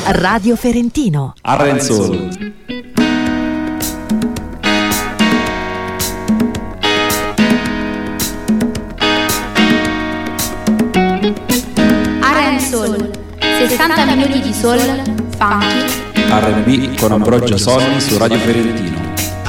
Radio Ferentino. Arenzol. Arenzol, 60 minuti di soul, funky, R&B con Ambrogio Sonni su Radio Ferentino.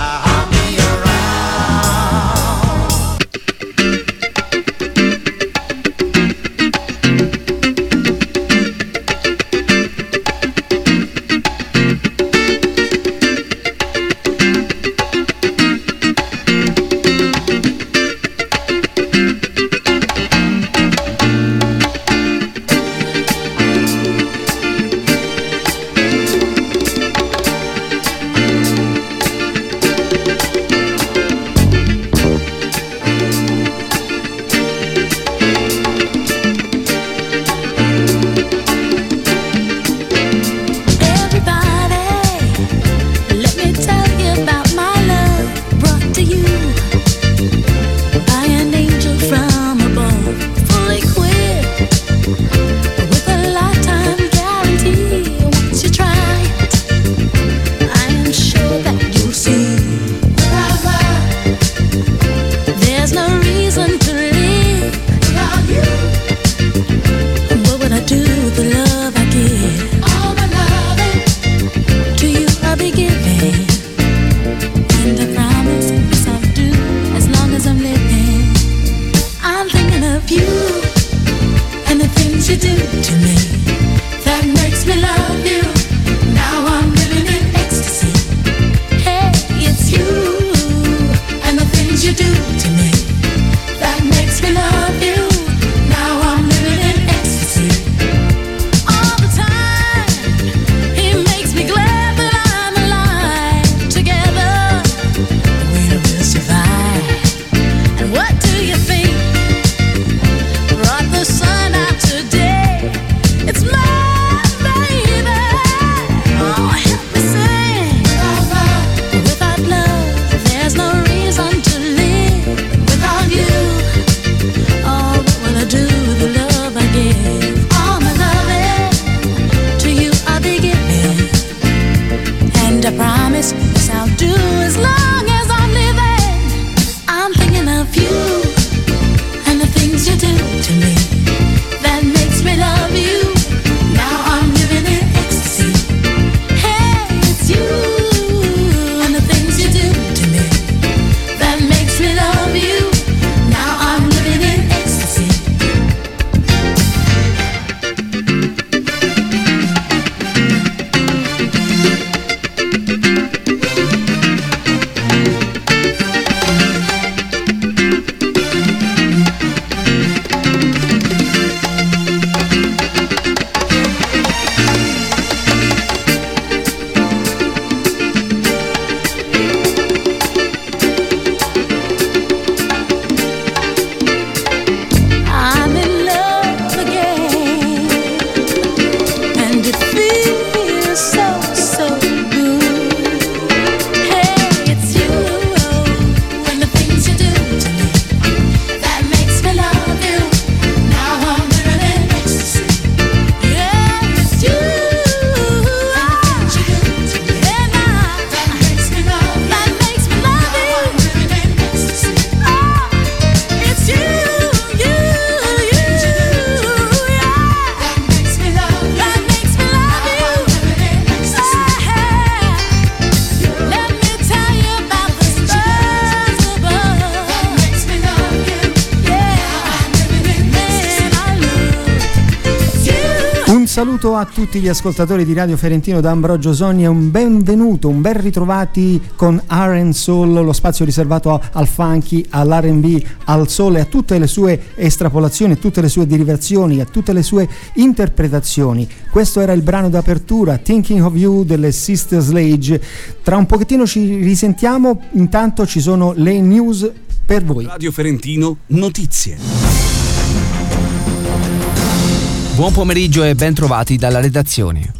Saluto a tutti gli ascoltatori di Radio Ferentino da Ambrogio Sonni e un benvenuto, un ben ritrovati con Arenzol, lo spazio riservato al funky, all'R&B, al soul e a tutte le sue estrapolazioni, a tutte le sue derivazioni, a tutte le sue interpretazioni. Questo era il brano d'apertura, Thinking of You delle Sister Sledge. Tra un pochettino ci risentiamo, intanto ci sono le news per voi. Radio Ferentino, notizie. Buon pomeriggio e ben trovati dalla redazione.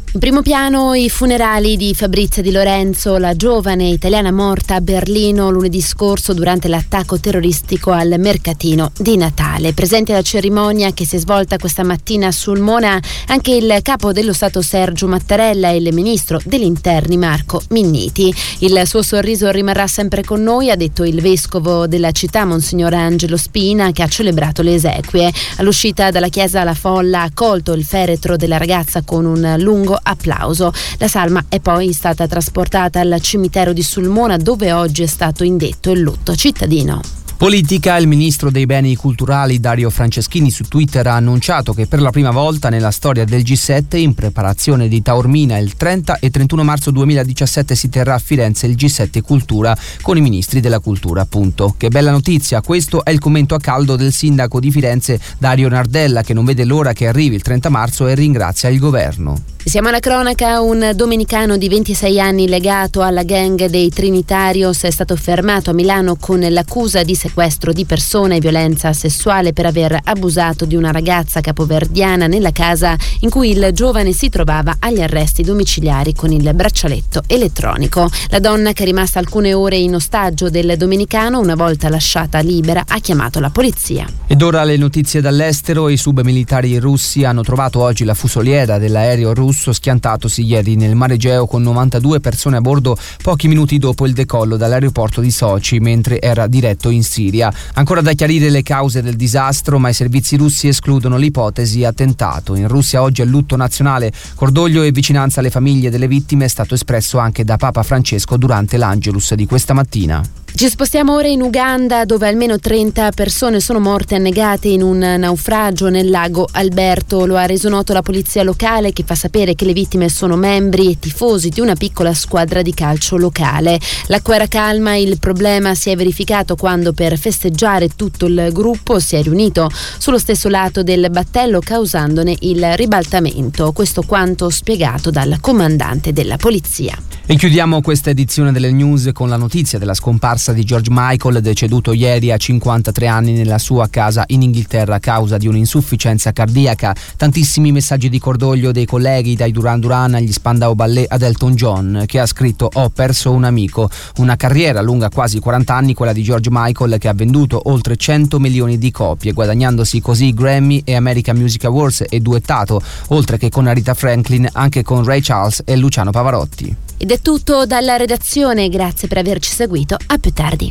In primo piano i funerali di Fabrizia Di Lorenzo, la giovane italiana morta a Berlino lunedì scorso durante l'attacco terroristico al mercatino di Natale. Presente alla cerimonia che si è svolta questa mattina a Sulmona anche il capo dello Stato Sergio Mattarella e il ministro degli interni Marco Minniti. Il suo sorriso rimarrà sempre con noi, ha detto il vescovo della città Monsignor Angelo Spina, che ha celebrato le esequie. All'uscita dalla chiesa la folla ha accolto il feretro della ragazza con un lungo applauso. La salma è poi stata trasportata al cimitero di Sulmona, dove oggi è stato indetto il lutto cittadino. Politica, il ministro dei beni culturali Dario Franceschini su Twitter ha annunciato che per la prima volta nella storia del G7, in preparazione di Taormina, il 30 e 31 marzo 2017 si terrà a Firenze il G7 Cultura con i ministri della cultura, appunto. Che bella notizia, questo è il commento a caldo del sindaco di Firenze Dario Nardella, che non vede l'ora che arrivi il 30 marzo e ringrazia il governo. Siamo alla cronaca. Un domenicano di 26 anni legato alla gang dei Trinitarios è stato fermato a Milano con l'accusa di sequestro di persona e violenza sessuale per aver abusato di una ragazza capoverdiana nella casa in cui il giovane si trovava agli arresti domiciliari con il braccialetto elettronico. La donna, che è rimasta alcune ore in ostaggio del domenicano, una volta lasciata libera, ha chiamato la polizia. Ed ora le notizie dall'estero. I submilitari russi hanno trovato oggi la fusoliera dell'aereo russo schiantatosi ieri nel Mar Egeo con 92 persone a bordo pochi minuti dopo il decollo dall'aeroporto di Sochi, mentre era diretto in Siria. Ancora da chiarire le cause del disastro, ma i servizi russi escludono l'ipotesi attentato. In Russia oggi è lutto nazionale. Cordoglio e vicinanza alle famiglie delle vittime è stato espresso anche da Papa Francesco durante l'Angelus di questa mattina. Ci spostiamo ora in Uganda, dove almeno 30 persone sono morte annegate in un naufragio nel lago Alberto. Lo ha reso noto la polizia locale, che fa sapere che le vittime sono membri e tifosi di una piccola squadra di calcio locale. L'acqua era calma, il problema si è verificato quando, per festeggiare, tutto il gruppo si è riunito sullo stesso lato del battello, causandone il ribaltamento. Questo quanto spiegato dal comandante della polizia. E chiudiamo questa edizione delle news con la notizia della scomparsa di George Michael, deceduto ieri a 53 anni nella sua casa in Inghilterra a causa di un'insufficienza cardiaca. Tantissimi messaggi di cordoglio dei colleghi, dai Duran Duran agli Spandau Ballet ad Elton John, che ha scritto: "Ho perso un amico". Una carriera lunga quasi 40 anni, quella di George Michael, che ha venduto oltre 100 milioni di copie, guadagnandosi così Grammy e American Music Awards, e duettato, oltre che con Aretha Franklin, anche con Ray Charles e Luciano Pavarotti. Ed è tutto dalla redazione, grazie per averci seguito, a più tardi.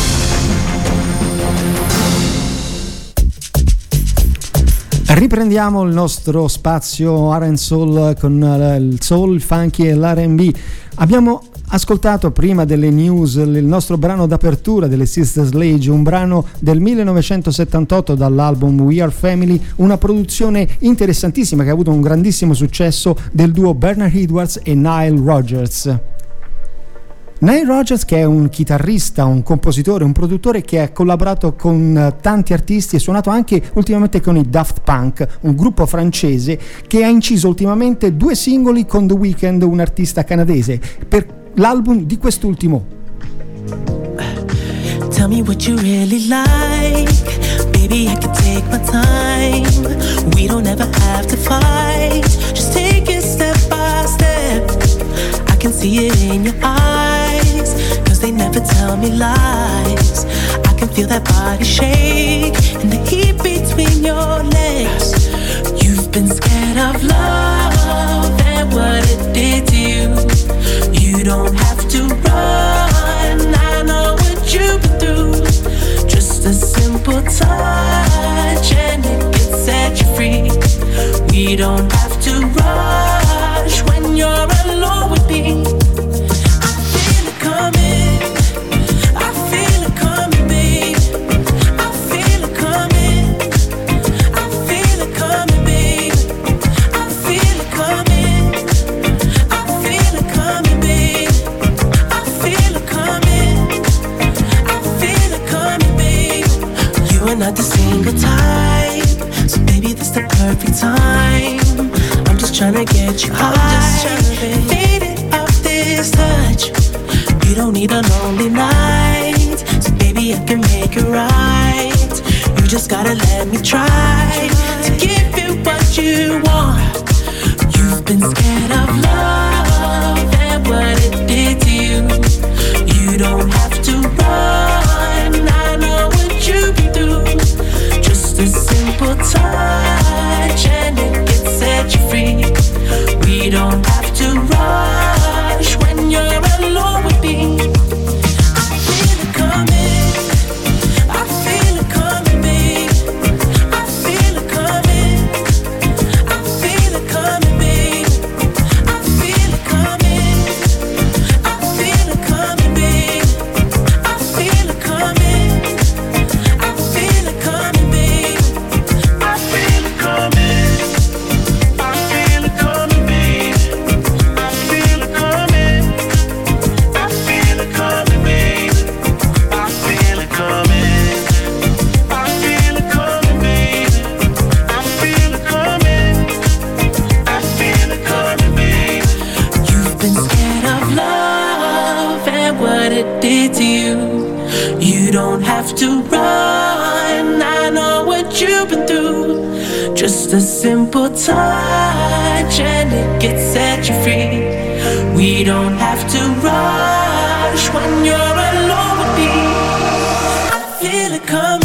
Riprendiamo il nostro spazio R&B Soul con il soul, il funky e l'R&B. Abbiamo ascoltato prima delle news il nostro brano d'apertura delle Sister Sledge, un brano del 1978 dall'album We Are Family, una produzione interessantissima che ha avuto un grandissimo successo del duo Bernard Edwards e Nile Rodgers. Nile Rodgers, che è un chitarrista, un compositore, un produttore che ha collaborato con tanti artisti e suonato anche ultimamente con i Daft Punk, un gruppo francese che ha inciso ultimamente 2 singoli con The Weeknd, un artista canadese, per l'album di quest'ultimo. Tell me what you really like, baby, I can take my time. We don't ever have to fight, just take it step by step. I can see it in your eyes, cause they never tell me lies. I can feel that body shake and the heat between your legs. You've been scared of love and what it did to you. You don't have to run, I know what you've been through. Just a simple touch and it can set you free. We don't have to rush when you're alone with me. I feel it coming, I feel it coming, babe. I feel it coming, I feel it coming, babe. I feel it coming, I feel it coming, babe. I feel it coming, I feel it coming, babe. You are not the single type, so baby this the perfect time. I'm just trying to get you high, faded off this touch. You don't need a lonely night, so baby I can make it right. You just gotta let me try to give you what you want. You've been scared of to you. You don't have to run, I know what you've been through. Just a simple touch and it gets set you free. We don't have to rush when you're alone with me. I feel it coming.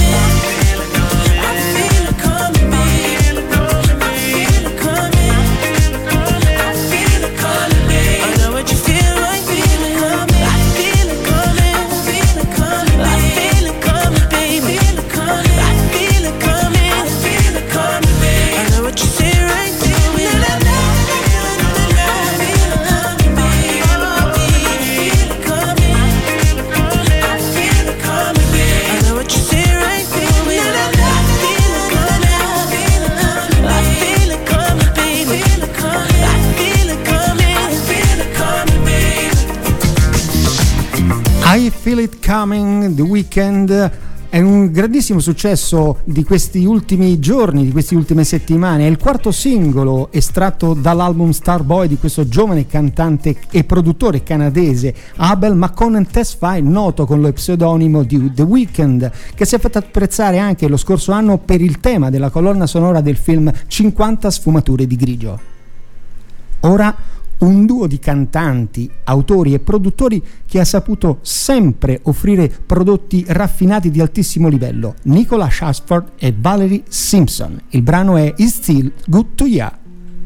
I Feel It Coming, The Weeknd. È un grandissimo successo di questi ultimi giorni, di queste ultime settimane. È il quarto singolo estratto dall'album Starboy di questo giovane cantante e produttore canadese Abel McConnell Tesfaye, noto con lo pseudonimo di The Weeknd, che si è fatto apprezzare anche lo scorso anno per il tema della colonna sonora del film 50 sfumature di grigio. Ora un duo di cantanti, autori e produttori che ha saputo sempre offrire prodotti raffinati di altissimo livello, Nicola Shashford e Valerie Simpson. Il brano è It's Still Good to Ya.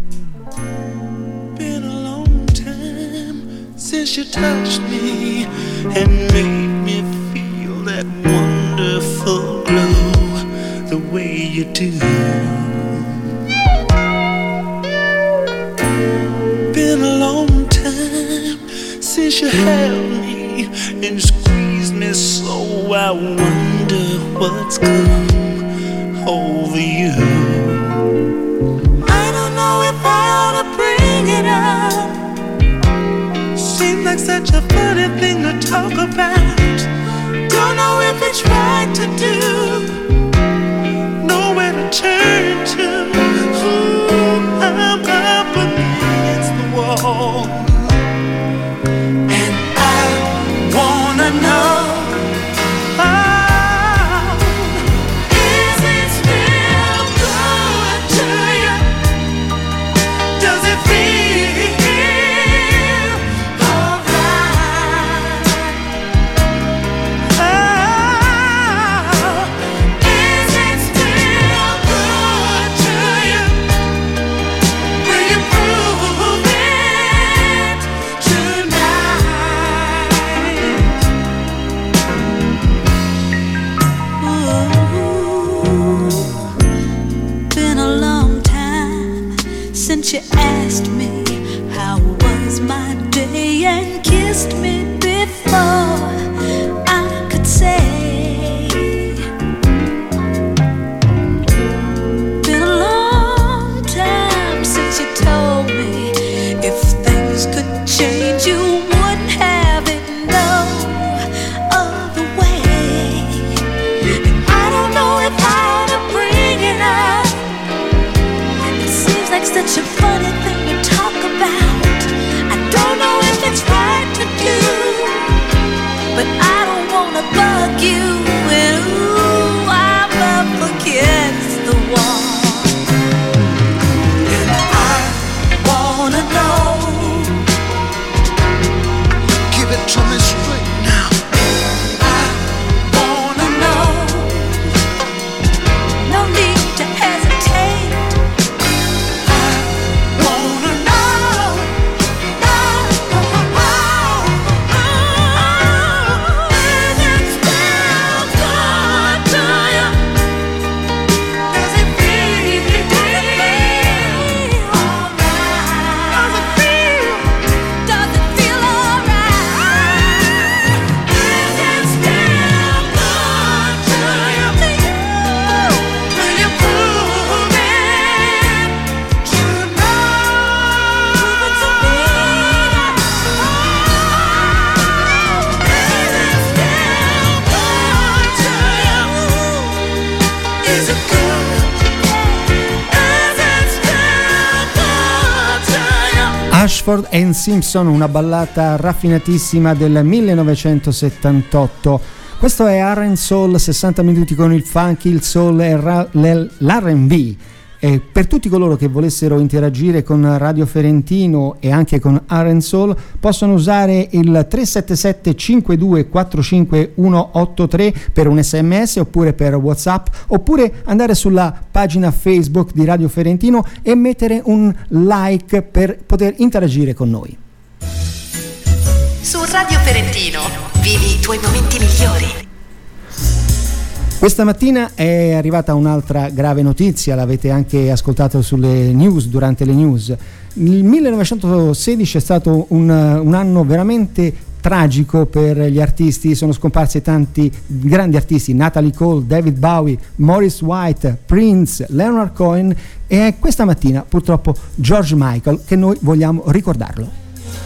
Been a long time since you touched me and made me feel that wonderful glow the way you do. Been a long time since you held me and squeezed me so I wonder what's come over you. I don't know if I ought to bring it up. Seems like such a funny thing to talk about. Don't know if it's right to do. Nowhere to turn to. Ooh, I'm up against the wall, and I wanna know, oh, is it still good to you? Does it feel alright? Oh, is it still good to you? Will you prove it tonight? Ooh, been a long time since you asked me how was my day and kissed me before I could say. Been a long time since you told me if things could change you wouldn't have it no other way. And I don't know if I ought to bring it up. It seems like such a funny thing to talk about. I don't know if it's right to do, but I don't wanna bug you. And ooh, I'm up against the wall, and I wanna know. Give it to me straight now. I wanna know. No need to hesitate. I wanna know. Is it still Ashford and Simpson, una ballata raffinatissima del 1978. Questo è R&B Soul, 60 minuti con il funky, il soul e l'R&B. E per tutti coloro che volessero interagire con Radio Ferentino e anche con R&B Soul possono usare il 377 52 45 183 per un SMS oppure per WhatsApp, oppure andare sulla pagina Facebook di Radio Ferentino e mettere un like per poter interagire con noi. Su Radio Ferentino vivi i tuoi momenti migliori. Questa mattina è arrivata un'altra grave notizia, l'avete anche ascoltato sulle news, durante le news. Il 1916 è stato un anno veramente tragico per gli artisti, sono scomparsi tanti grandi artisti, Natalie Cole, David Bowie, Maurice White, Prince, Leonard Cohen, e questa mattina purtroppo George Michael, che noi vogliamo ricordarlo.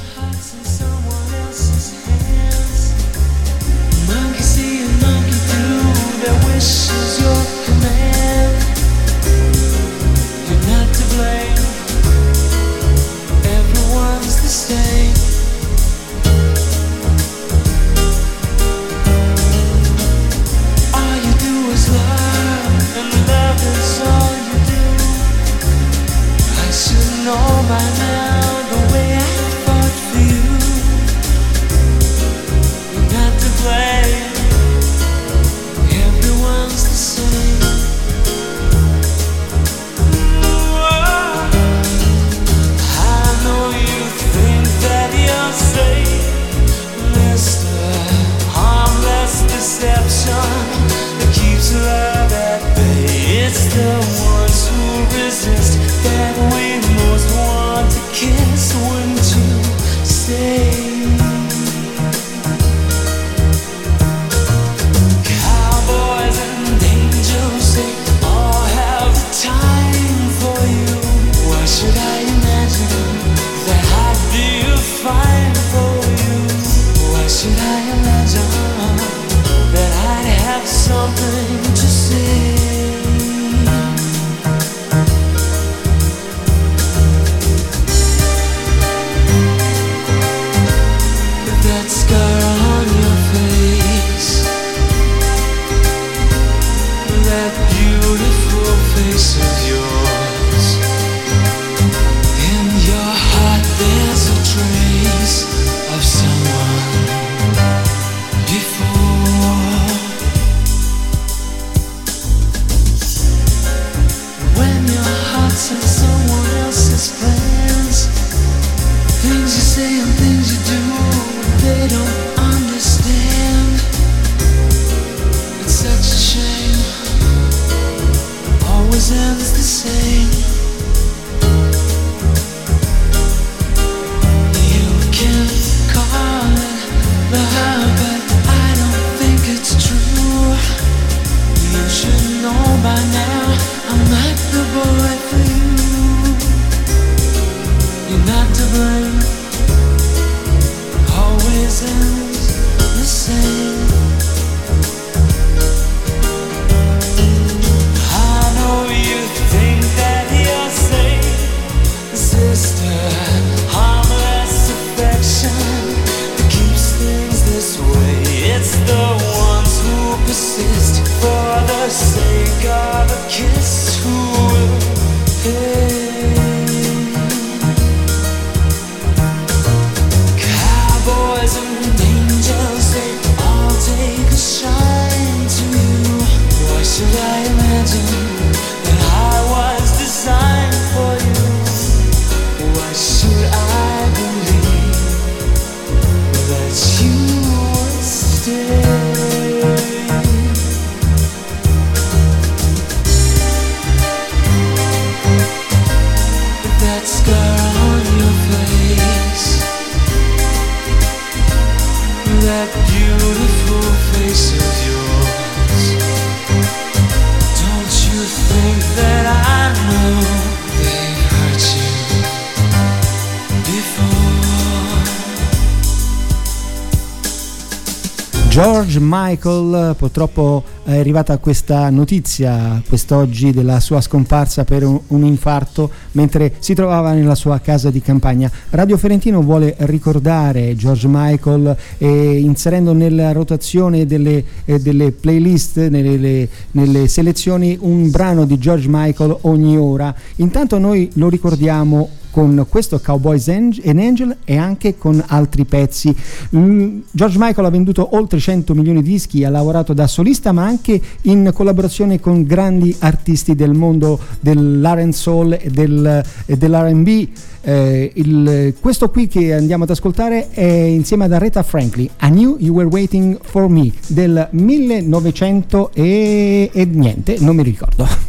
Is your command. You're not to blame. Everyone's the same. All you do is love, and love is all you do. I should know by now the way I fought for you. You're not to blame. Everyone's the same. I know you think that you're safe, Mr. Harmless Deception that keeps love at bay. It's the ones who resist that we most want to George Michael, purtroppo è arrivata questa notizia quest'oggi della sua scomparsa per un infarto mentre si trovava nella sua casa di campagna. Radio Ferentino vuole ricordare George Michael inserendo nella rotazione delle playlist, nelle selezioni, un brano di George Michael ogni ora. Intanto noi lo ricordiamo con questo Cowboys and Angel e anche con altri pezzi. George Michael ha venduto oltre 100 milioni di dischi, ha lavorato da solista ma anche in collaborazione con grandi artisti del mondo dell'R&B e dell'R&B. Questo qui che andiamo ad ascoltare è insieme ad Aretha Franklin, I Knew You Were Waiting For Me del 1900 e niente, non mi ricordo.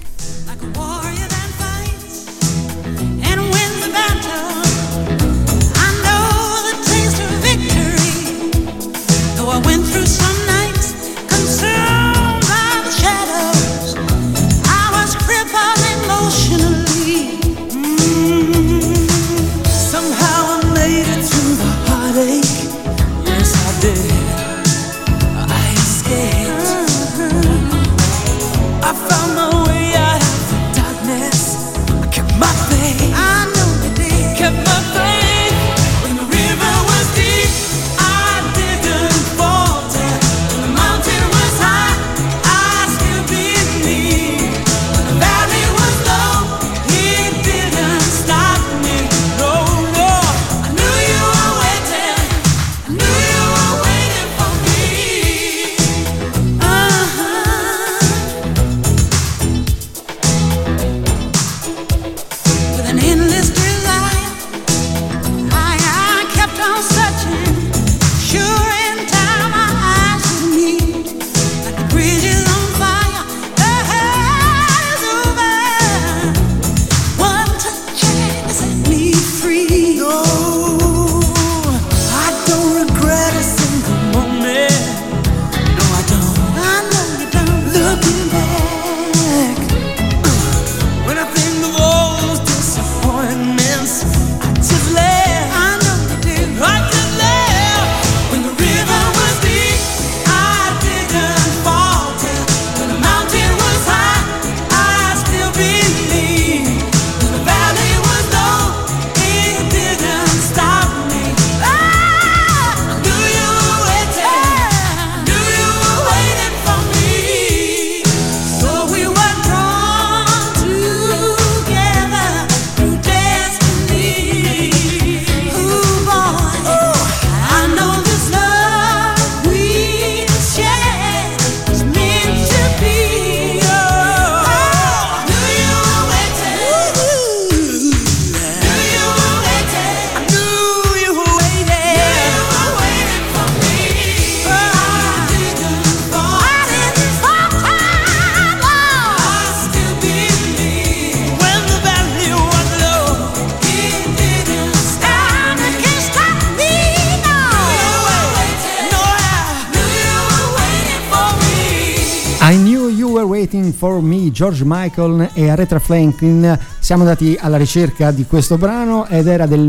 For Me, George Michael e Aretha Franklin. Siamo andati alla ricerca di questo brano ed era del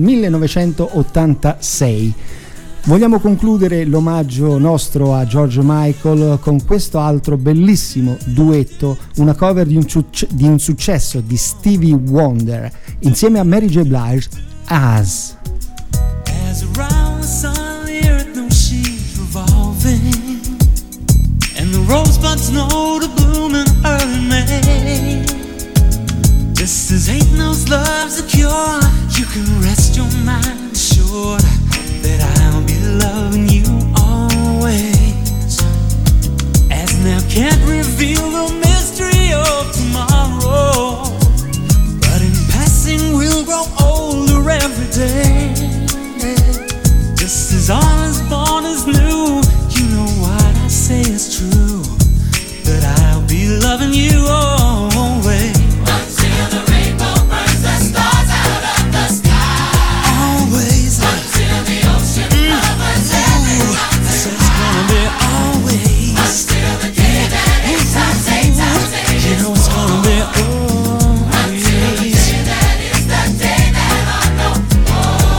1986. Vogliamo concludere l'omaggio nostro a George Michael con questo altro bellissimo duetto, una cover di un successo di Stevie Wonder insieme a Mary J. Blige, As around the sun the earth knows she's revolving and the rosebuds know to bloom in early May. Just as hate knows love's a cure, you can rest your mind assured that I'll be loving you always. As now can't reveal the mystery of tomorrow, but in passing we'll grow older every day. Just as all is born is new, you know what I say is true, that I'll be loving you always. Until the rainbow burns the stars out of the sky. Always. Until the ocean covers everything. It's gonna be always. Until the day that it turns, you know it's gonna be always. Until the day that is the day that I know.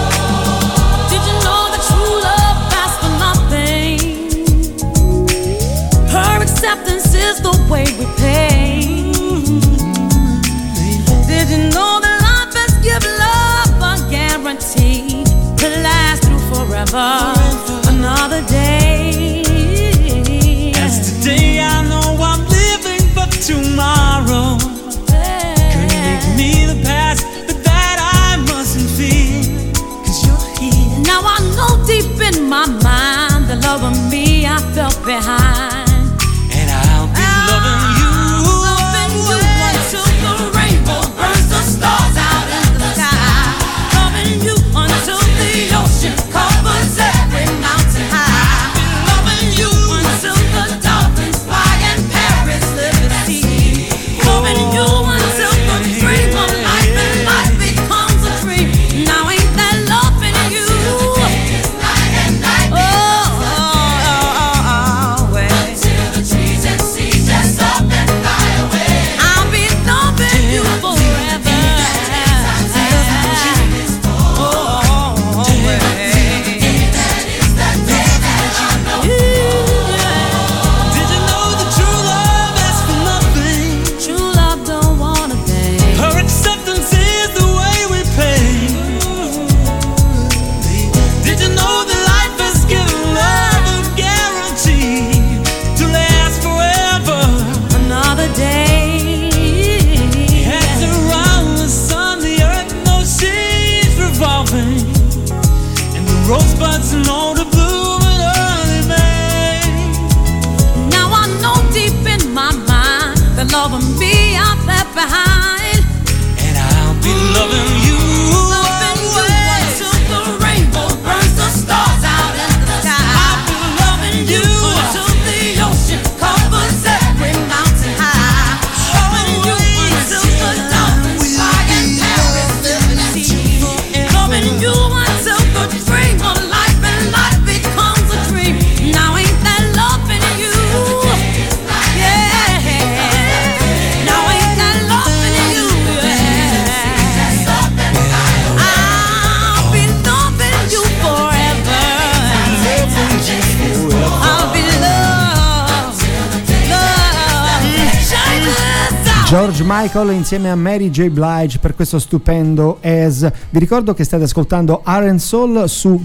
George Michael insieme a Mary J. Blige per questo stupendo As. Vi ricordo che state ascoltando Art & Soul su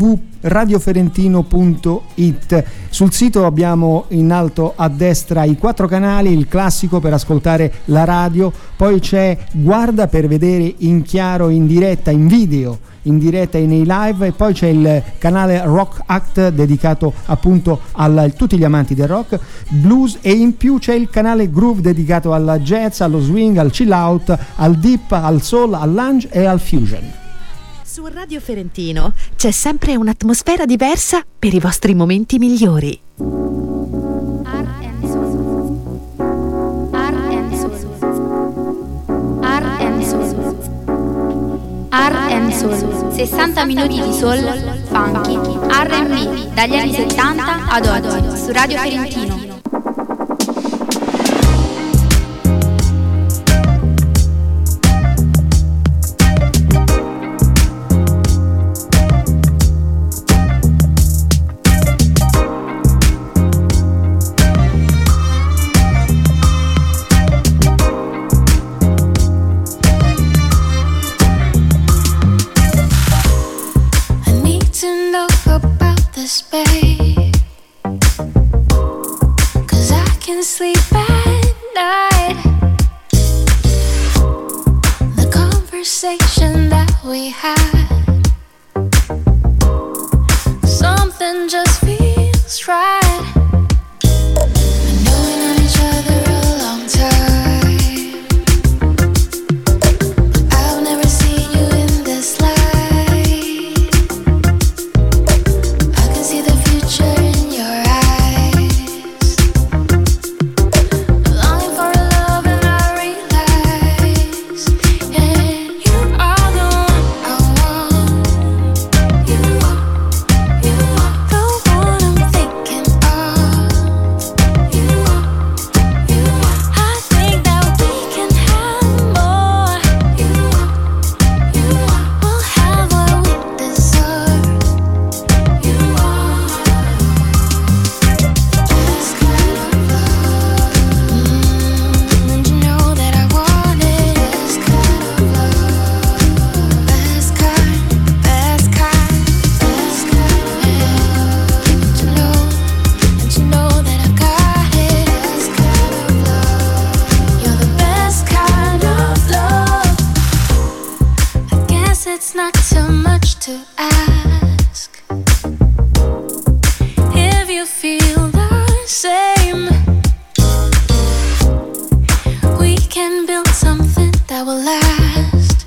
www.radioferentino.it. Sul sito abbiamo in alto a destra i 4 canali, il classico per ascoltare la radio, poi c'è Guarda per vedere in chiaro, in diretta, in video, in diretta e nei live, e poi c'è il canale Rock Act dedicato appunto a tutti gli amanti del rock, blues, e in più c'è il canale Groove dedicato alla jazz, allo swing, al chill out, al deep, al soul, al lounge e al fusion. Su Radio Ferentino c'è sempre un'atmosfera diversa per i vostri momenti migliori. Art & Soul, 60 minuti di soul, funky, R&B, dagli anni 70 ad oggi, su Radio Ferentino. Babe, 'cause I can sleep at night. The conversation that we had, something just feels right. And knowing on each other a long time, I've never seen you in this light. See the future in your eyes. Longing for a love and I realize, yeah, you are the one I want. You are the one I'm thinking of. You are. I think that we can have more. You are. We'll have what we deserve. You are. And you know that I want it. Best kind of love. Best kind, best kind, best kind. And you know that I got it. Best kind of love. You're the best kind of love. I guess it's not too much to ask if you feel the same. We can build something that will last.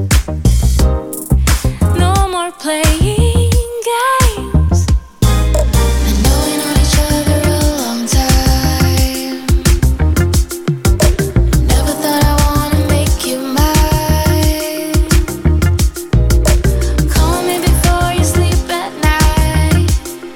No more playing games and knowing on each other a long time. Never thought I wanna make you mine. Call me before you sleep at night.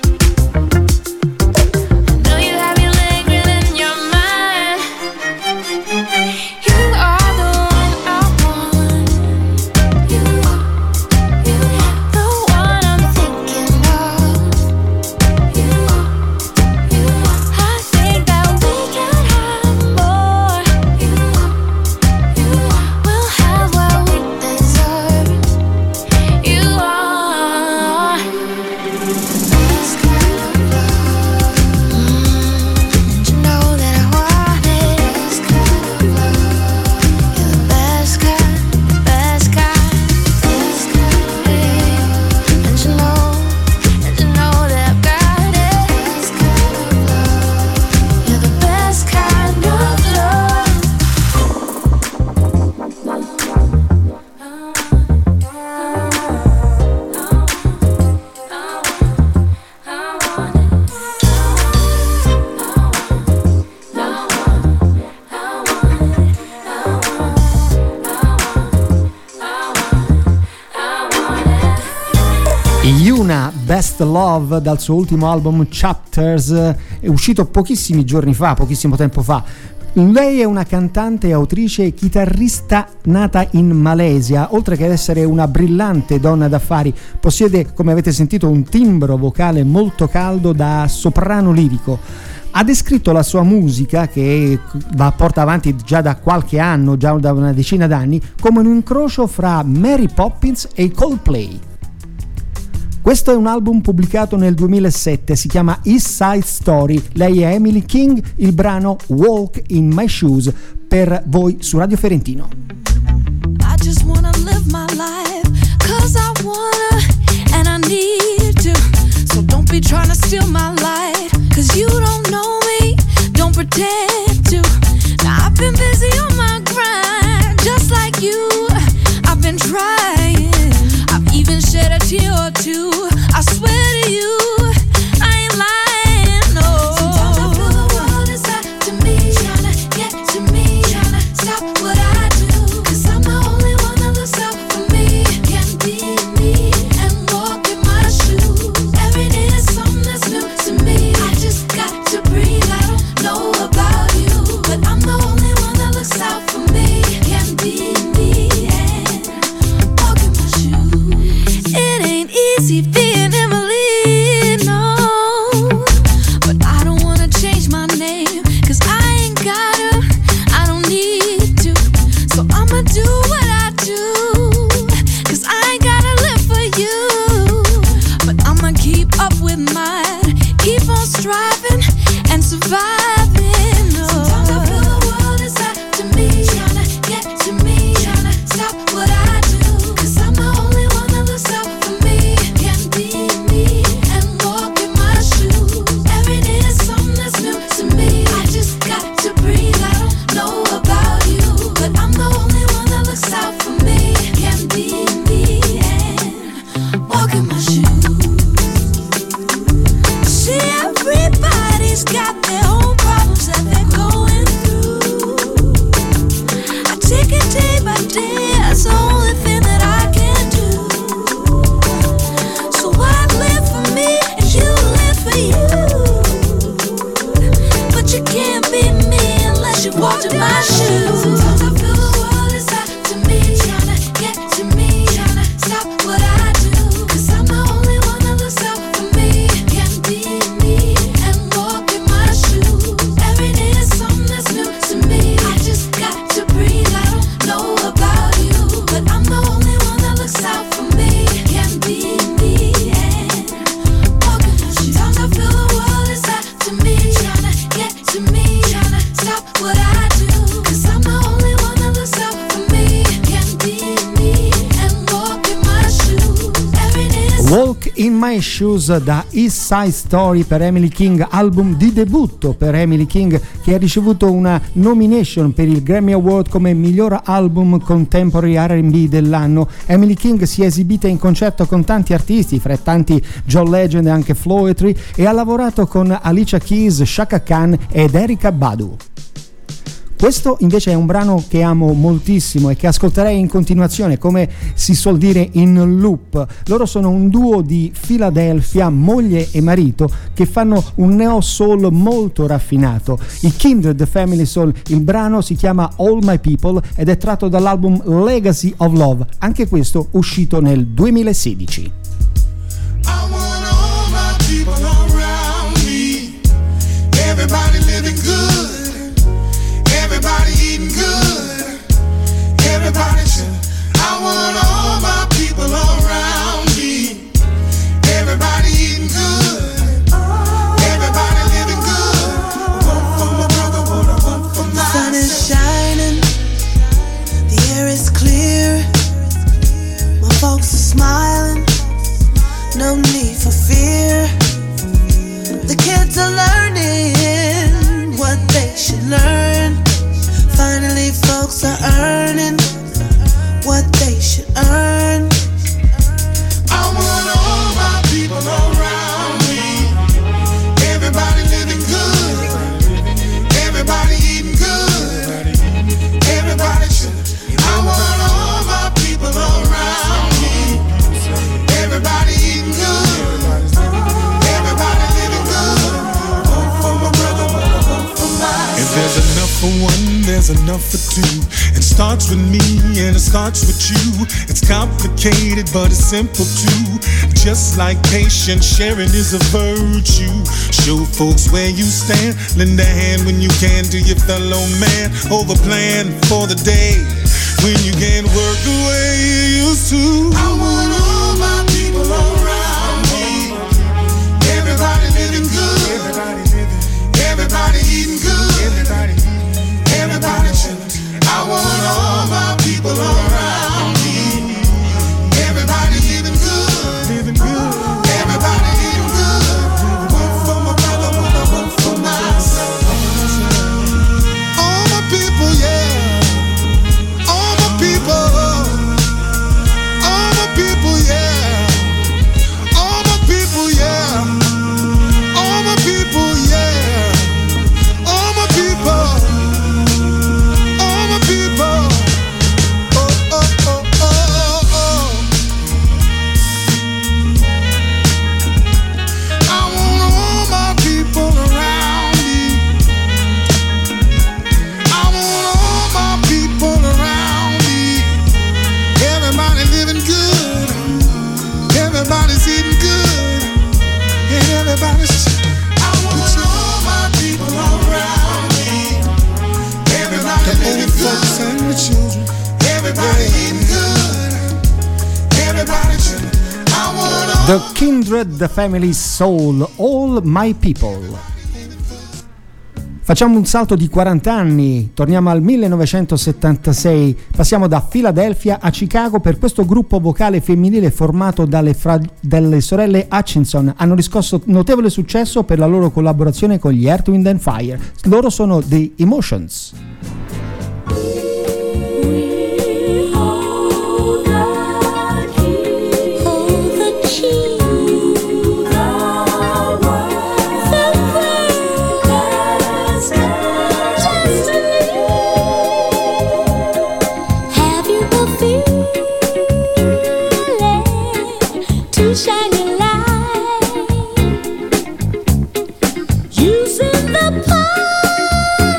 I know you have me lingering in your mind. You are the one I want. You are the one I'm thinking of. You are. I think that we can have more. You are. We'll have what we deserve. You are. Best kind of love. And you know that I want it. Best kind of love. You're the best kind, best kind, best kind. And you know that I've got it. Best kind of love. You're the best kind of love. Yuna, Best Love, dal suo ultimo album Chapters, è uscito pochissimo tempo fa. Lei è una cantante, autrice e chitarrista nata in Malesia. Oltre che ad essere una brillante donna d'affari, possiede, come avete sentito, un timbro vocale molto caldo da soprano lirico. Ha descritto la sua musica, che porta avanti già da qualche anno, già da una decina d'anni, come un incrocio fra Mary Poppins e i Coldplay. Questo è un album pubblicato nel 2007, si chiama East Side Story. Lei è Emily King, il brano Walk in My Shoes, per voi su Radio Ferentino. I just wanna live my life, 'cause I wanna and I need to. So don't be trying to steal my light, 'cause you don't know me, don't pretend to. Now I've been busy on my grind, just like you, I've been trying. I've even shed a tear or two, I swear to you, I ain't lying, no. Sometimes I feel the world is after me, trying to get to me, trying to stop what I do, 'cause I'm the only one that looks out for me. Can't be me and walk in my shoes. Every day is something that's new to me. I just got to breathe, I don't know about you, but I'm the only one that looks out for me. Can't be me and walk in my shoes. It ain't easy being Emily, no, but I don't wanna change my name, 'cause I ain't gotta, I don't need to. So I'ma do what I do, 'cause I ain't gotta live for you, but I'ma keep up with mine, keep on striving and surviving, no. Sometimes I feel the world is after me, trying to get to me, trying to stop what I do, 'cause I'm the only one that looks out for me. Can't be me and walk in my shoes. Every day is something that's new to me. I just got to breathe, I don't know about you, but I'm the only one that looks out for me. Can't be me and walk in my shoes. See, everybody's got their own problems that they're going through. I take it day by day, that's the only thing that I can do. So I live for me and you live for you, but you can't be me unless you walk in my shoes. Sometimes I feel the world is after me, trying to get to me, trying to stop what I do, 'cause I'm the only one that looks out for me. Can't be me and walk in my shoes. Every day is something that's new to me. I just got to breathe, I don't know about you, but I'm the only one that looks out for me. Can't be me and walk in my shoes. Sometimes I feel the world is after me, trying to get to me, trying to stop what I do, 'cause I'm the only one that looks out for me. Can't be me and walk in my shoes. Every day is Walk in My Shoes da East Side Story per Emily King, album di debutto per Emily King, che ha ricevuto una nomination per il Grammy Award come miglior album contemporary R&B dell'anno. Emily King si è esibita in concerto con tanti artisti, fra tanti John Legend e anche Floetry, e ha lavorato con Alicia Keys, Chaka Khan ed Erykah Badu. Questo invece è un brano che amo moltissimo e che ascolterei in continuazione, come si suol dire in loop. Loro sono un duo di Philadelphia, moglie e marito, che fanno un neo soul molto raffinato. I Kindred Family Soul, il brano si chiama All My People ed è tratto dall'album Legacy of Love, anche questo uscito nel 2016. Everybody living good, everybody eating good, everybody should. I want all my people around me, everybody eating good, everybody living good. One for my brother, one for my sun is shining, the air is clear, my folks are smiling, no need for fear. The kids are learning what they should learn. Finally, folks are earning what they should earn. I want all my people around me, everybody living good, everybody eating good, everybody should. I want all my people around me, everybody eating good, everybody living good. One for my brother, one for my If there's enough for one, there's enough for two. It starts with me and it starts with you. It's complicated complicated, but it's simple too. Just like patience, sharing is a virtue. Show folks where you stand, lend a hand when you can to your fellow man. Overplan for the day when you can't work the way you used to. I want all my people around me. Everybody living good. Everybody eating good. Everybody chilling. I want all my people around me. Everybody living good. Everybody eating good. One for my brother, one for myself. All my people, yeah. All my people. All my people, yeah. All my people, yeah. All my people, yeah. All my people. All my people. Oh, oh, oh, oh, oh. I want all my people around me. I want all my people around me. Everybody living good. Everybody's eating good. And everybody's. I want all my people around me. Everybody living good. And the children. Everybody eating good. Everybody chilling. I want all. The Kindred Family Soul, All My People. Facciamo un salto di 40 anni, torniamo al 1976, passiamo da Filadelfia a Chicago per questo gruppo vocale femminile formato dalle sorelle Hutchinson. Hanno riscosso notevole successo per la loro collaborazione con gli Earth, Wind and Fire. Loro sono The Emotions. Using the power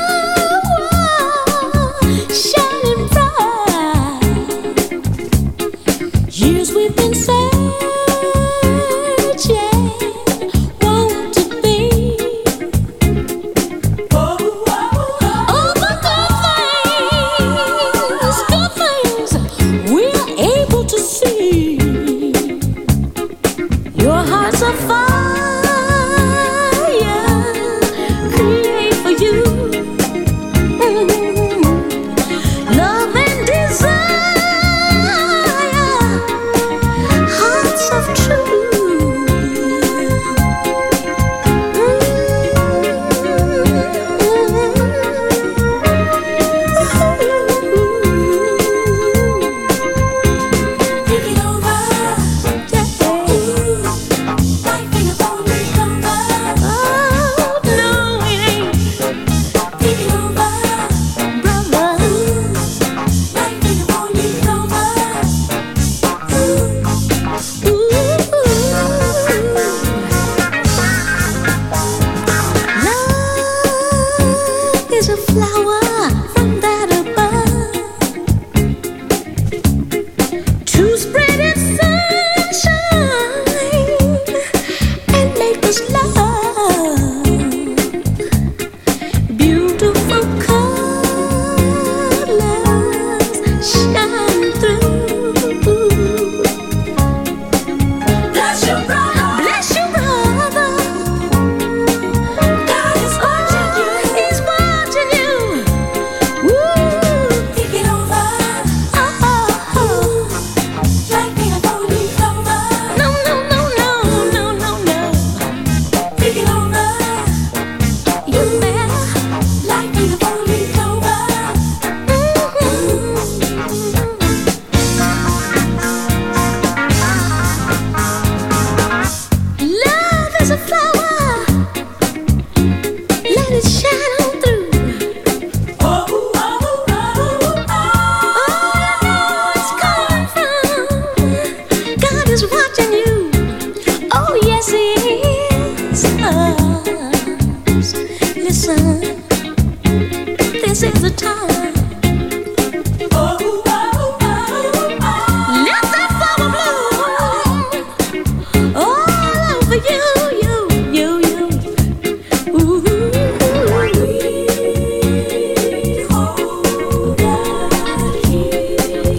Love and desire,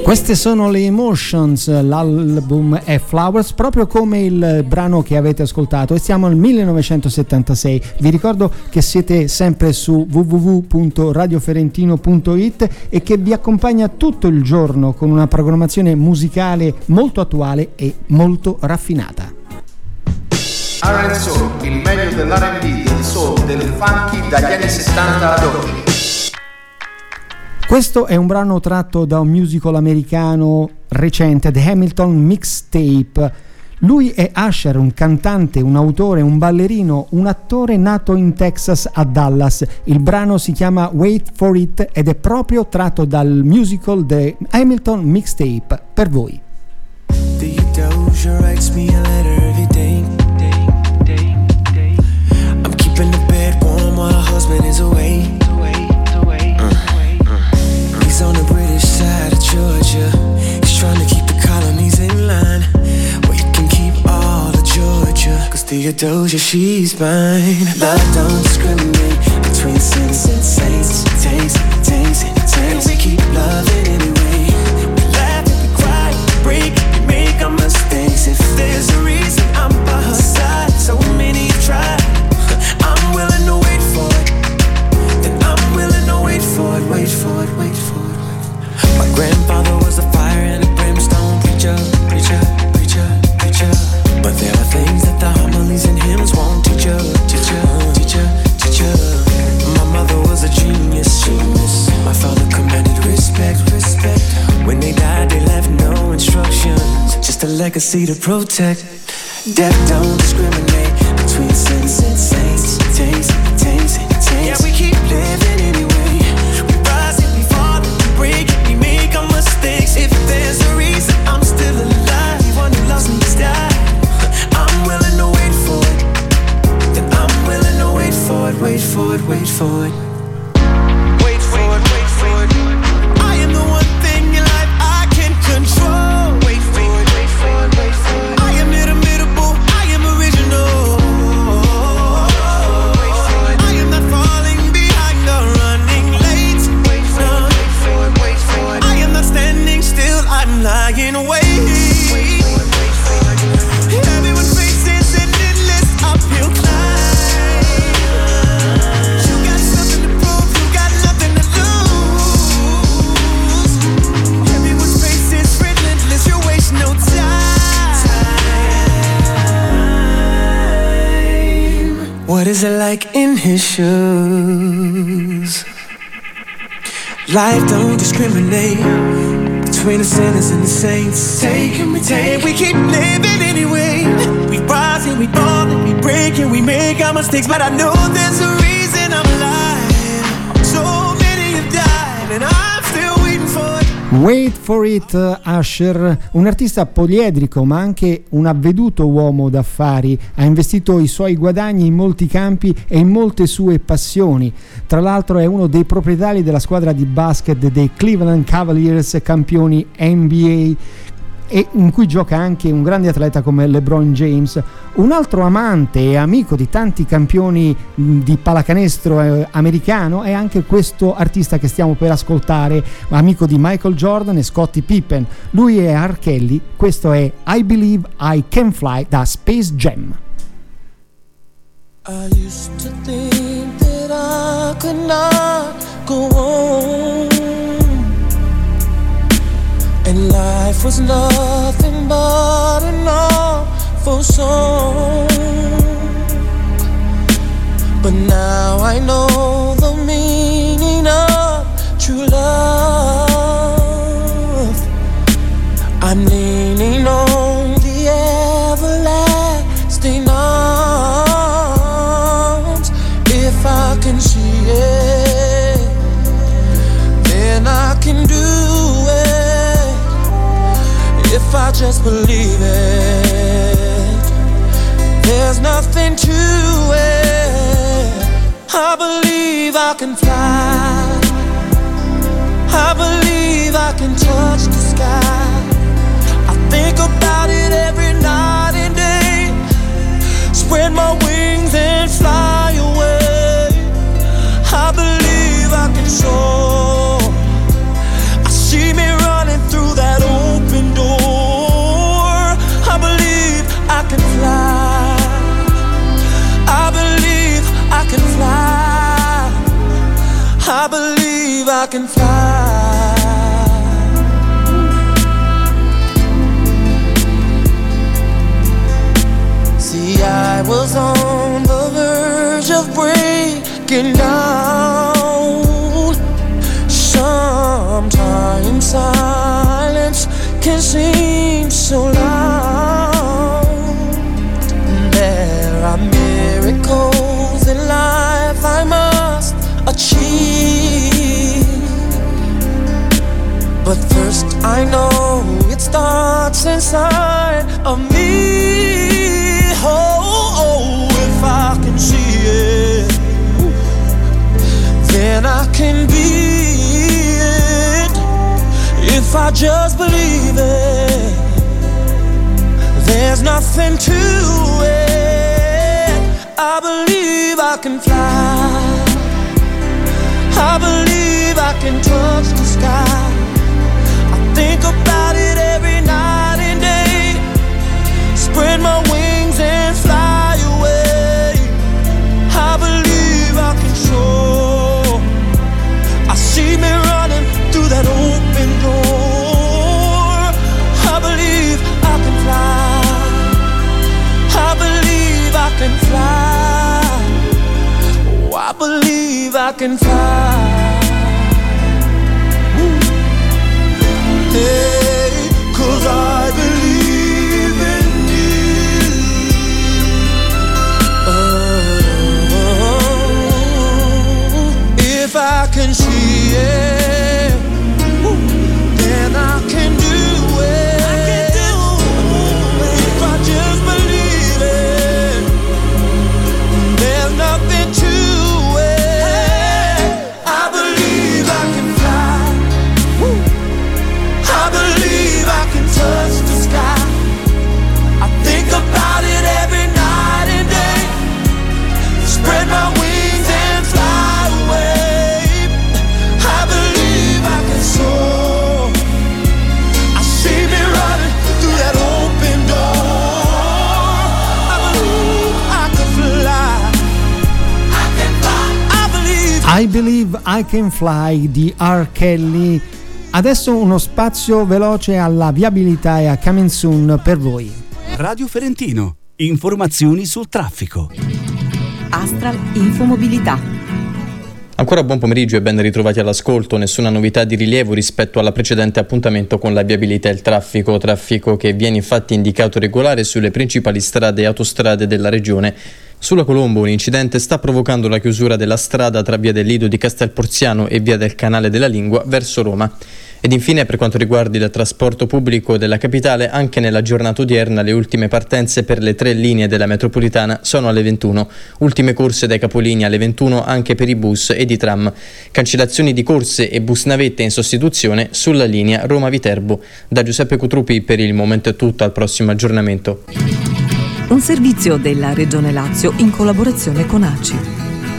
Queste sono le Emotions, l'album è Flowers, proprio come il brano che avete ascoltato, e siamo al 1976. Vi ricordo che siete sempre su www.radioferentino.it e che vi accompagna tutto il giorno con una programmazione musicale molto attuale e molto raffinata. R&B Soul, il meglio dell'R&B, del soul, del funky dagli anni 70 ad oggi. Questo è un brano tratto da un musical americano recente, The Hamilton Mixtape. Lui è Usher, un cantante, un autore, un ballerino, un attore nato in Texas a Dallas. Il brano si chiama Wait for It ed è proprio tratto dal musical The Hamilton Mixtape. Per voi. I'm keeping the bed warm while her husband is away. He's on the British side of Georgia. He's trying to keep the colonies in line. Well, you can keep all of Georgia, 'cause Theodosia, she's mine. Love don't discriminate between sinners and saints. Taste, taste, taste. We keep loving anyway. We laugh and we cry, we break, we make our mistakes. If there's a reason, I'm by her side. So many have tried. I'm willing to wait for it. Then I'm willing to wait for it, wait for it, wait for it. My grandfather was a fire and a brimstone preacher, preacher, preacher, preacher. But there are things that the homilies and hymns won't teach you, teacher, teacher, teacher. My mother was a genius, genius. My father commanded respect, respect. When they died, they left no instructions, just a legacy to protect. Death don't discriminate between sins and saints. Taste, taste, taste. Yeah, we keep living anyway. We rise and we fall and we break and we make our mistakes. If there's a reason I'm still alive, one who loves me has died. I'm willing to wait for it. Then I'm willing to wait for it, wait for it, wait for it. Wait for it, wait for it. I am the one thing in life I can control. Wait for it, wait for it, wait for it. I am inimitable, I am original. Wait for it. I am not falling behind or running late. Wait for it, wait for it, wait for it. I am not standing still, I'm lying awake. Wait for it, wait for it. Everyone faces an endless uphill climb. You got something to prove, you got nothing to lose. Everyone's face is relentless, you waste no time. What is it like in his shoes? Life don't discriminate between the sinners and the saints. Take and we take, we keep living anyway. We rise and we fall and we break and we make our mistakes. But I know there's a reason I'm alive. So many have died and I'm still waiting for it. Wait for It, Usher, un artista poliedrico ma anche un avveduto uomo d'affari, ha investito i suoi guadagni in molti campi e in molte sue passioni. Tra l'altro è uno dei proprietari della squadra di basket dei Cleveland Cavaliers, campioni NBA, e in cui gioca anche un grande atleta come LeBron James. Un altro amante e amico di tanti campioni di pallacanestro americano è anche questo artista che stiamo per ascoltare, amico di Michael Jordan e Scottie Pippen. Lui è R. Kelly, questo è I Believe I Can Fly da Space Jam. I used to think that I could not go on, and life was nothing but an awful song. But now I know the meaning of true love. I'm leaning on the everlasting arms. If I can see it, then I can do it. If I just believe it, there's nothing to it. I believe I can fly. I believe I can touch the sky. I think about it every night and day. Spread my wings and fly away. I believe I can soar. I see me running through that can fly. See, I was on the verge of breaking down. Sometimes silence can seem so loud. There are miracles in life I must achieve. But first I know it starts inside of me. Oh, if I can see it, then I can be it. If I just believe it, there's nothing to it. I believe I can fly. I believe I can touch the sky. I think about it every night and day. Spread my wings and fly away. I believe I can soar. I see me running through that open door. I believe I can fly. I believe I can fly. Oh, I believe I can fly. Hey, 'cause I believe in you. Oh, if I can see it, then I can do it. I can do it. If I just believe it, there's nothing to it. I believe I can fly. I believe I can touch the sky. I think about it every night and day. Spread my wings and fly away. I believe I can soar. I see me running through that open door. I believe I can fly. I can fly. I believe I Believe I Can Fly di R. Kelly. Adesso uno spazio veloce alla viabilità e a Coming Soon per voi. Radio Ferentino, informazioni sul traffico. Astral Infomobilità. Ancora buon pomeriggio e ben ritrovati all'ascolto. Nessuna novità di rilievo rispetto alla precedente appuntamento con la viabilità e il traffico che viene infatti indicato regolare sulle principali strade e autostrade della regione. Sulla Colombo un incidente sta provocando la chiusura della strada tra via del Lido di Castelporziano e via del Canale della Lingua verso Roma. Ed infine, per quanto riguarda il trasporto pubblico della capitale, anche nella giornata odierna le ultime partenze per le 3 linee della metropolitana sono alle 21. Ultime corse dai capolinea alle 21 anche per i bus ed i tram. Cancellazioni di corse e bus navette in sostituzione sulla linea Roma-Viterbo. Da Giuseppe Cutrupi per il momento è tutto, al prossimo aggiornamento. Un servizio della Regione Lazio in collaborazione con ACI.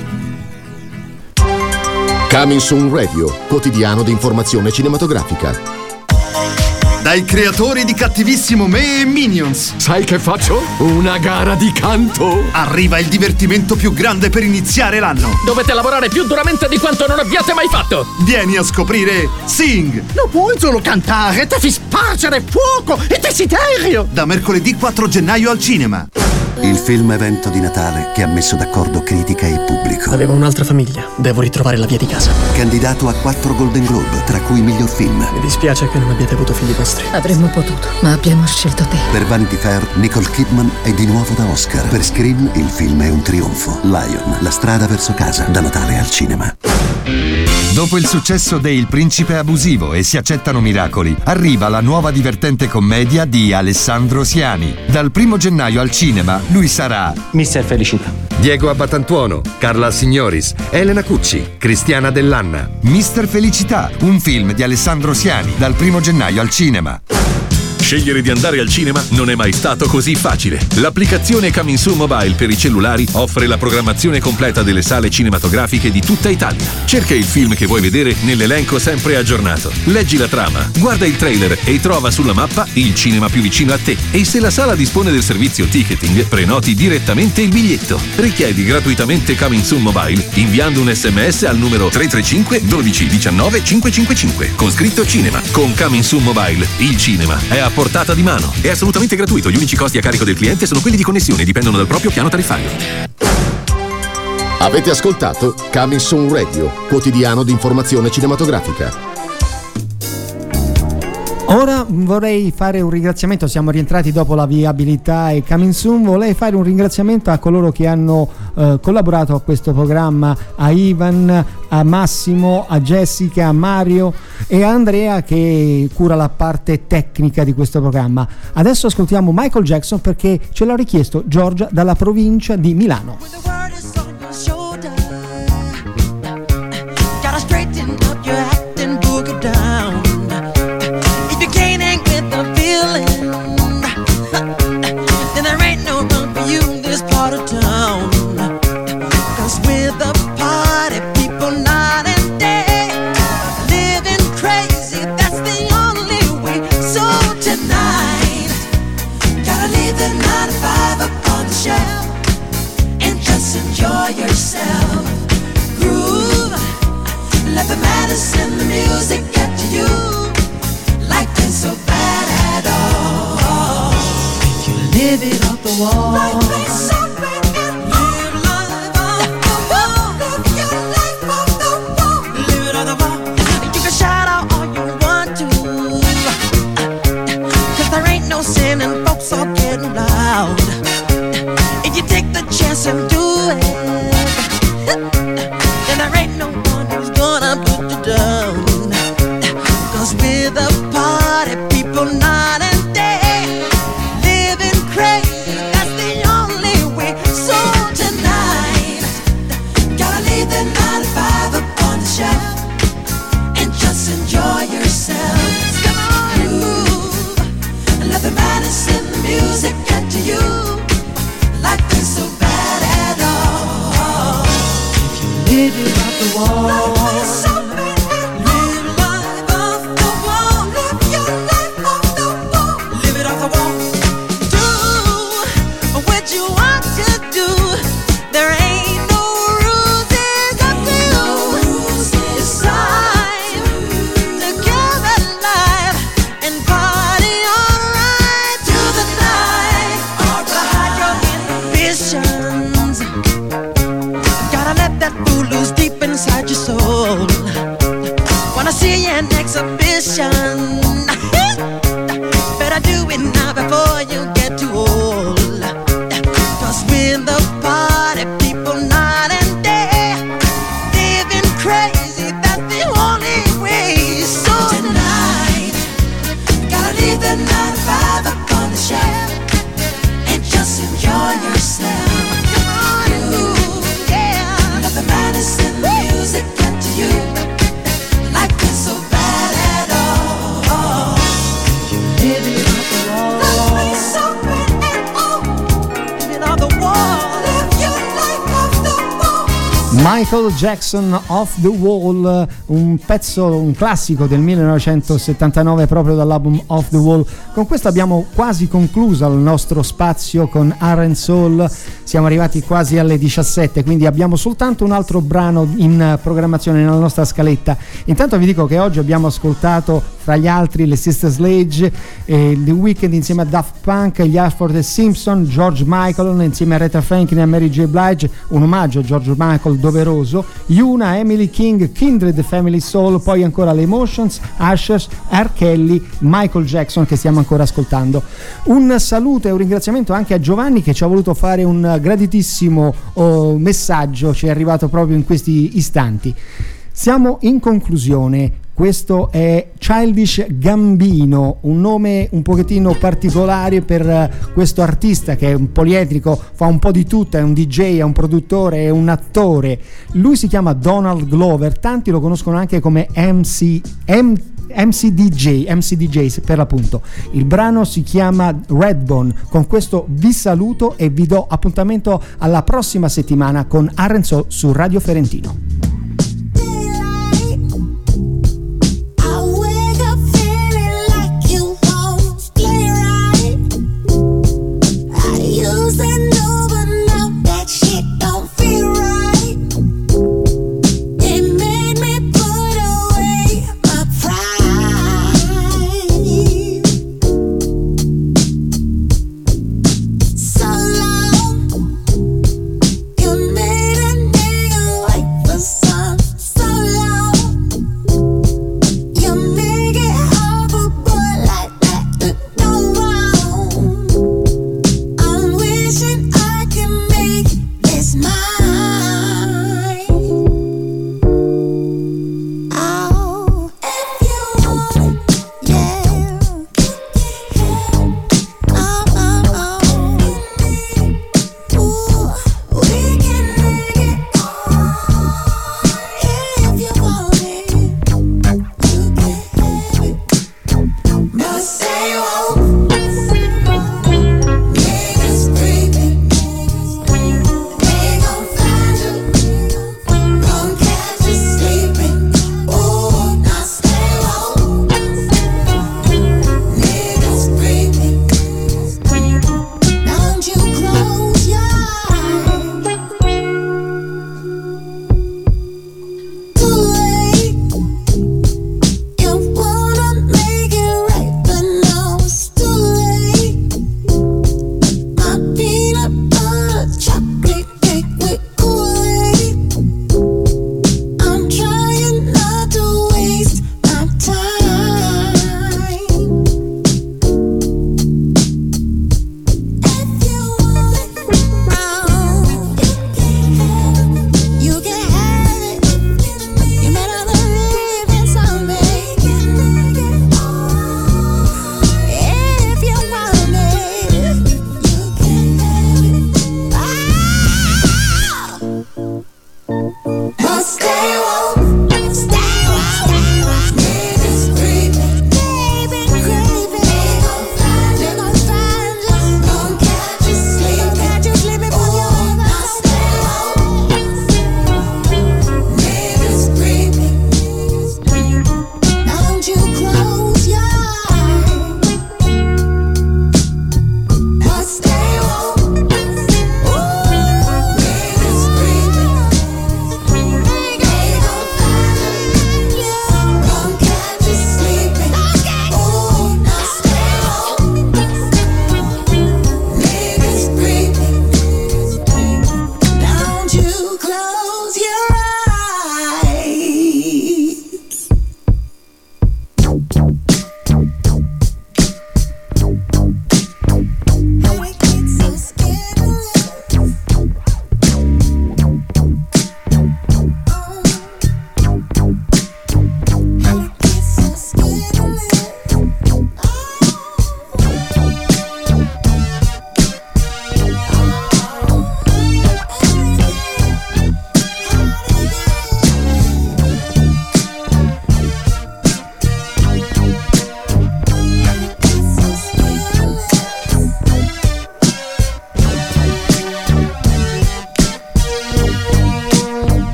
Coming Soon Radio, quotidiano di informazione cinematografica. Dai creatori di Cattivissimo Me e Minions. Sai che faccio? Una gara di canto. Arriva il divertimento più grande per iniziare l'anno. Dovete lavorare più duramente di quanto non abbiate mai fatto. Vieni a scoprire Sing. Non puoi solo cantare, devi spargere fuoco e desiderio. Da mercoledì 4 gennaio al cinema. Il film evento di Natale che ha messo d'accordo critica e pubblico. Avevo un'altra famiglia, devo ritrovare la via di casa. Candidato a 4 Golden Globe, tra cui miglior film. Mi dispiace che non abbiate avuto figli vostri. Avremmo potuto, ma abbiamo scelto te. Per Vanity Fair, Nicole Kidman è di nuovo da Oscar. Per Scream, il film è un trionfo. Lion, la strada verso casa, da Natale al cinema. Dopo il successo de Il Principe Abusivo e Si accettano miracoli, arriva la nuova divertente commedia di Alessandro Siani. Dal 1 gennaio al cinema, lui sarà Mister Felicità, Diego Abbatantuono, Carla Signoris, Elena Cucci, Cristiana Dell'Anna. Mister Felicità, un film di Alessandro Siani, dal 1 gennaio al cinema. Scegliere di andare al cinema non è mai stato così facile. L'applicazione Coming Soon Mobile per i cellulari offre la programmazione completa delle sale cinematografiche di tutta Italia. Cerca il film che vuoi vedere nell'elenco sempre aggiornato. Leggi la trama, guarda il trailer e trova sulla mappa il cinema più vicino a te. E se la sala dispone del servizio ticketing, prenoti direttamente il biglietto. Richiedi gratuitamente Coming Soon Mobile inviando un SMS al numero 335 12 19 555 con scritto cinema. Con Coming Soon Mobile il cinema è a portata di mano. È assolutamente gratuito. Gli unici costi a carico del cliente sono quelli di connessione e dipendono dal proprio piano tariffario. Avete ascoltato Coming Soon Radio, quotidiano di informazione cinematografica. Ora vorrei fare un ringraziamento, siamo rientrati dopo la viabilità e Coming Soon, vorrei fare un ringraziamento a coloro che hanno collaborato a questo programma, a Ivan, a Massimo, a Jessica, a Mario e a Andrea che cura la parte tecnica di questo programma. Adesso ascoltiamo Michael Jackson perché ce l'ha richiesto Giorgia dalla provincia di Milano. Enjoy yourself, groove, let the medicine, the music get to you. Life ain't so bad at all if you live it off the wall. Life ain't so bad at all. Live life off the wall. Live your life off the wall. Live it off the wall. You can shout out all you want to, 'cause there ain't no sin and folks all getting loud. If you take the chance and do it, then there ain't no one who's gonna put you down. 'Cause we're the party people night and day, living crazy, that's the only way. So tonight, gotta leave the 9 to 5 up on the shelf and just enjoy yourself. Come on and move, and let the madness in the music get to you. Life is so bad at all if you live it off the wall. Life is so bad at all. Live life off the wall. Live your life off the wall. Live it off the wall. Do what you want to do. There ain't no rules, it's up to you. It's time to give it life and party alright to the night. Alright, your ambitions, gotta let that fool loose deep inside your soul. Wanna see you in exhibition, better do it now before you get too old. 'Cause we're the party people night and day, living crazy, that's the only way. So tonight, gotta leave the 9 to 5 up on the shelf and just enjoy yourself. Come on and move, yeah. Let the madness in the music get to you. Life is so bad at all. You live it off the wall. Life is so bad at all. Live it off the wall. Live your life off the wall. Michael Jackson, Off the Wall, un pezzo, un classico del 1979 proprio dall'album Off the Wall. Con questo abbiamo quasi concluso il nostro spazio con R&B Soul, siamo arrivati quasi alle 17, quindi abbiamo soltanto un altro brano in programmazione nella nostra scaletta. Intanto vi dico che oggi abbiamo ascoltato fra gli altri le Sister Sledge, The Weeknd insieme a Daft Punk, gli Ashford e Simpson, George Michael insieme a Aretha Franklin e a Mary J. Blige, un omaggio a George Michael doveroso, Yuna, Emily King, Kindred Family Soul, poi ancora le Emotions, Usher, R. Kelly, Michael Jackson che stiamo ancora ascoltando. Un saluto e un ringraziamento anche a Giovanni che ci ha voluto fare un graditissimo messaggio, ci è arrivato proprio in questi istanti. Siamo in conclusione. Questo è Childish Gambino, un nome un pochettino particolare per questo artista che è un poliedrico, fa un po' di tutto, è un DJ, è un produttore, è un attore. Lui si chiama Donald Glover, tanti lo conoscono anche come MC DJ per l'appunto. Il brano si chiama Redbone. Con questo vi saluto e vi do appuntamento alla prossima settimana con R&Soul su Radio Ferentino. So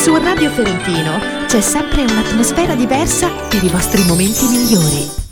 Su Radio Ferentino c'è sempre un'atmosfera diversa per i vostri momenti migliori.